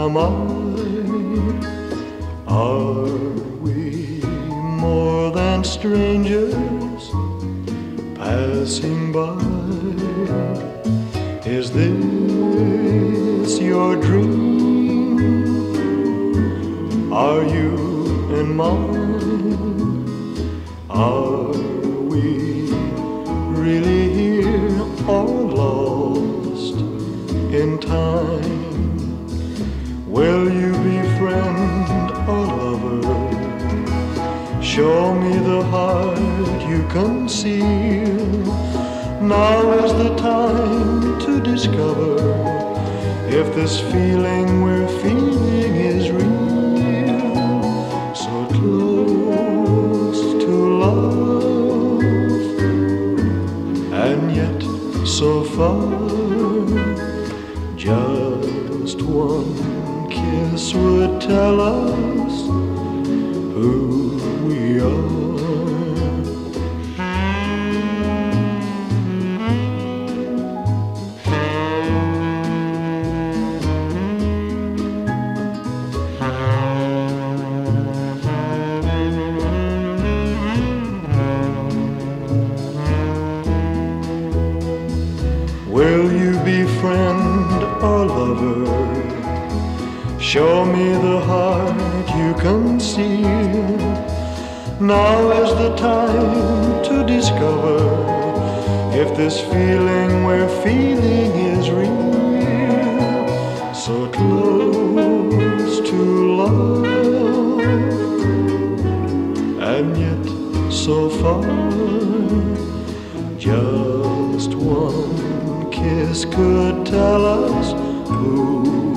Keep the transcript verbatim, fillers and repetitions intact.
am I? Are we more than strangers passing by? Is this your dream? Are you in mine? Are we really here or lost in time? Will you be friend or lover? Show me the heart you conceal. Now is the time to discover if this feeling we're feeling is real. So close to love, and yet so far. Just one kiss would tell us who we are. Will you be friend or lover? Show me the heart you conceal. Now is the time to discover if this feeling we're feeling is real. So close to love, and yet so far. Just one kiss could tell us who